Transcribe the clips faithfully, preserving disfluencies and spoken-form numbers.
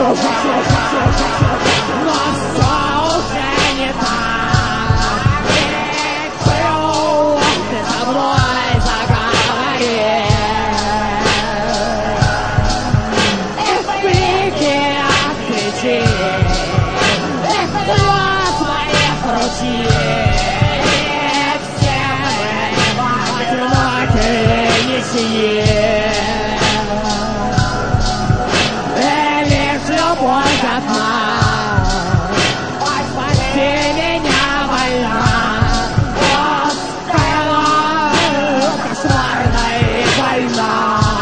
Но все уже не так. Ты со мной заговори. И в блике отключи глаз моих ручей. Все мы одинокие нищие. Любовь одна, спаси меня, война, устала, кошмарная война.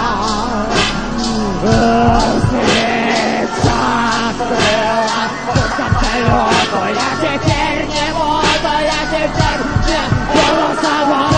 Встреча открыла, только далеко, я теперь не буду, я теперь не буду собой.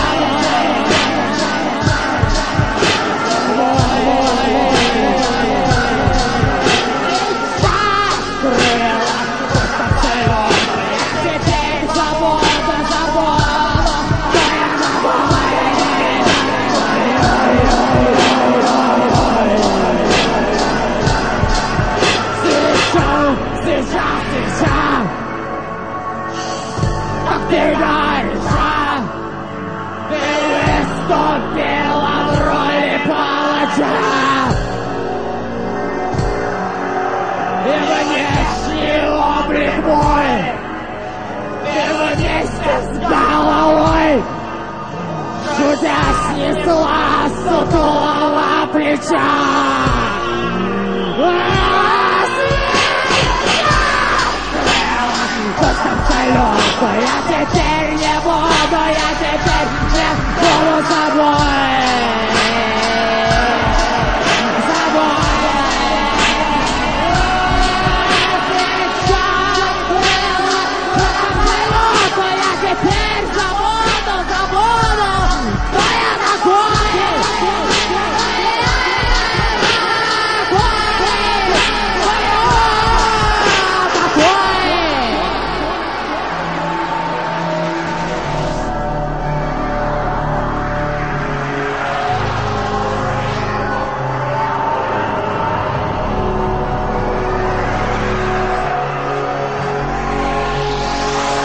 Выступила в роли палача, и внешний облик мой, и вместе с головой чудя снесла сутулого плеча. Я теперь не буду, я теперь не буду собой.